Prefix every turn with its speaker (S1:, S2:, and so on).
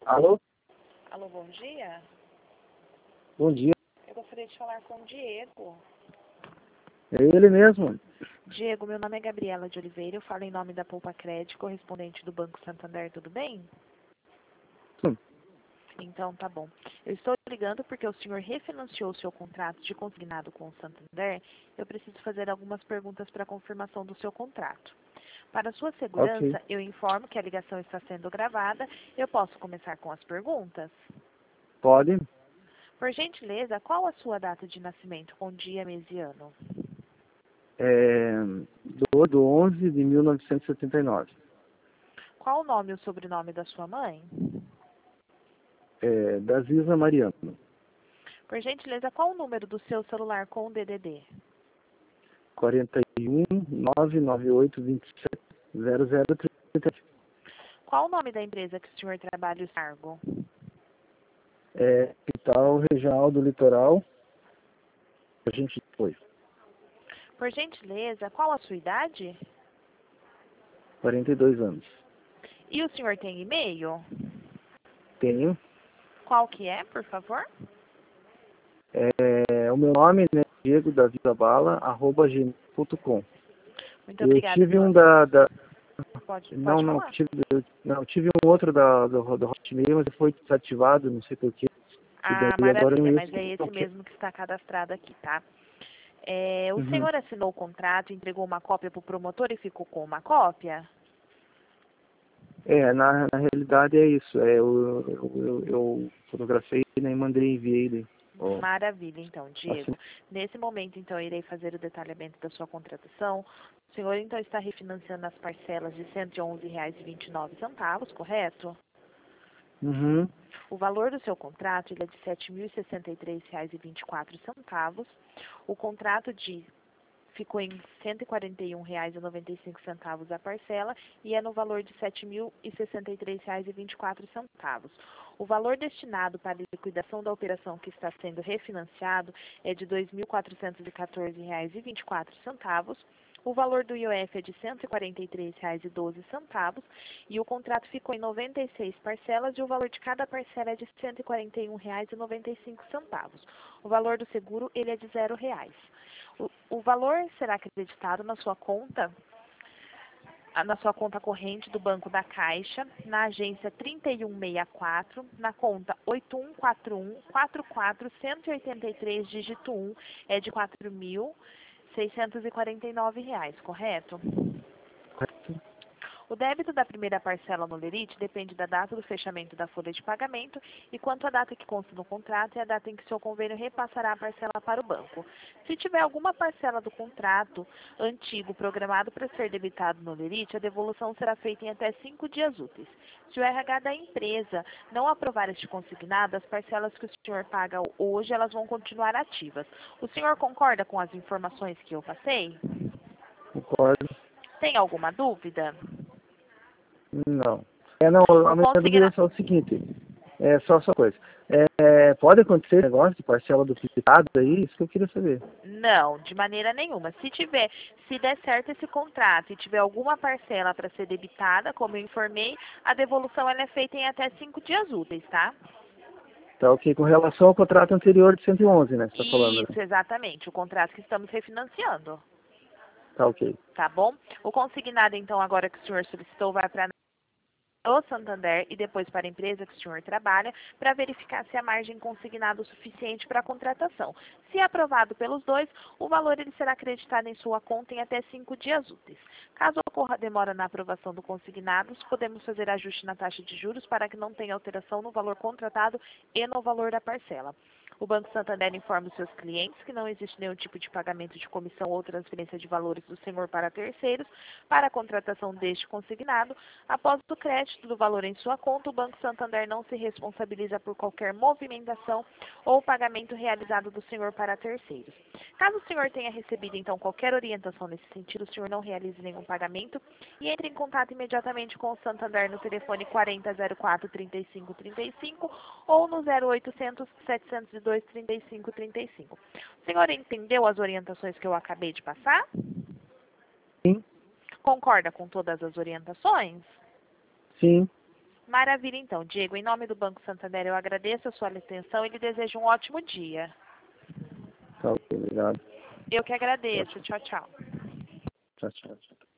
S1: Alô?
S2: Alô, bom dia.
S1: Bom dia.
S2: Eu gostaria de falar com o Diego.
S1: É ele mesmo.
S2: Diego, meu nome é Gabriela de Oliveira, eu falo em nome da Poupa Crédito, correspondente do Banco Santander, tudo bem?
S1: Sim.
S2: Então, tá bom. Eu estou ligando porque o senhor refinanciou o seu contrato de consignado com o Santander. Eu preciso fazer algumas perguntas para confirmação do seu contrato. Para sua
S1: Ok.
S2: segurança, eu informo que a ligação está sendo gravada. Eu posso começar com as perguntas?
S1: Pode?
S2: Por gentileza, qual a sua data de nascimento, com dia, mês e ano?
S1: É, 2/11 de 1979.
S2: Qual o nome e o sobrenome da sua mãe?
S1: Da Ziza Mariano.
S2: Por gentileza, qual o número do seu celular com o DDD?
S1: 41 998 27 0037.
S2: Qual o nome da empresa que o senhor trabalha o cargo?
S1: Capital Regional do Litoral. A gente foi.
S2: Por gentileza, qual a sua idade?
S1: 42 anos.
S2: E o senhor tem e-mail?
S1: Tenho.
S2: Qual que é, por favor?
S1: O meu nome, né? Diego da Vida Bala, @gmail.com.
S2: Muito
S1: Eu
S2: obrigada
S1: tive
S2: pela
S1: um
S2: sua...
S1: da
S2: Pode
S1: não,
S2: falar.
S1: tive um outro do Hotmail, mas foi desativado, não sei porquê. E
S2: Ah,
S1: daí agora
S2: maravilha,
S1: eu
S2: mas é esse
S1: ok.
S2: mesmo que está cadastrado aqui, tá? O
S1: Uhum.
S2: senhor assinou o contrato, entregou uma cópia para o promotor e ficou com uma cópia?
S1: Na realidade é isso. Eu fotografei e nem mandei, enviei. Ó,
S2: Maravilha, então,
S1: assim,
S2: Diego. Nesse momento, então, eu irei fazer o detalhamento da sua contratação. O senhor, então, está refinanciando as parcelas de R$ 111,29, correto?
S1: uhum.
S2: O valor do seu contrato ele é de R$ 7.063,24. O contrato ficou em R$ 141,95 a parcela e é no valor de R$ 7.063,24. O valor destinado para a liquidação da operação que está sendo refinanciado é de R$ 2.414,24. O valor do IOF é de R$ 143,12 e o contrato ficou em 96 parcelas e o valor de cada parcela é de R$ 141,95. O valor do seguro ele é de R$ 0. O valor será acreditado na sua conta corrente do Banco da Caixa, na agência 3164, na conta 8141-44183, dígito 1, é de R$ 4.649, correto?
S1: Correto.
S2: O débito da primeira parcela no Lerite depende da data do fechamento da folha de pagamento e quanto à data que consta no contrato e a data em que seu convênio repassará a parcela para o banco. Se tiver alguma parcela do contrato antigo programado para ser debitado no Lerite, a devolução será feita em até 5 dias úteis. Se o RH da empresa não aprovar este consignado, as parcelas que o senhor paga hoje, elas vão continuar ativas. O senhor concorda com as informações que eu passei?
S1: Concordo.
S2: Tem alguma dúvida?
S1: Não. Não, a
S2: O
S1: minha dúvida é
S2: consignado...
S1: só o seguinte. Só coisa. Pode acontecer negócio de parcela duplicada aí? Isso que eu queria saber.
S2: Não, de maneira nenhuma. Se der certo esse contrato e tiver alguma parcela para ser debitada, como eu informei, a devolução ela é feita em até 5 dias úteis, tá?
S1: Tá ok. Com relação ao contrato anterior de 111, né? Você está falando, né?
S2: Isso, exatamente, o contrato que estamos refinanciando,
S1: Tá ok.
S2: tá bom? O consignado, então, agora que o senhor solicitou, vai para o Santander e depois para a empresa que o senhor trabalha, para verificar se a margem consignada é o suficiente para a contratação. Se aprovado pelos dois, o valor ele será acreditado em sua conta em até 5 dias úteis. Caso ocorra demora na aprovação do consignado, podemos fazer ajuste na taxa de juros para que não tenha alteração no valor contratado e no valor da parcela. O Banco Santander informa os seus clientes que não existe nenhum tipo de pagamento de comissão ou transferência de valores do senhor para terceiros para a contratação deste consignado. Após o crédito do valor em sua conta, o Banco Santander não se responsabiliza por qualquer movimentação ou pagamento realizado do senhor para terceiros. Caso o senhor tenha recebido, então, qualquer orientação nesse sentido, o senhor não realize nenhum pagamento e entre em contato imediatamente com o Santander no telefone 4004-3535 ou no 0800-702-3535. O senhor entendeu as orientações que eu acabei de passar?
S1: Sim.
S2: Concorda com todas as orientações?
S1: Sim.
S2: Maravilha, então. Diego, em nome do Banco Santander, eu agradeço a sua atenção e lhe desejo um ótimo dia.
S1: Tá, obrigado.
S2: Eu que agradeço. Tchau, tchau.
S1: Tchau, tchau.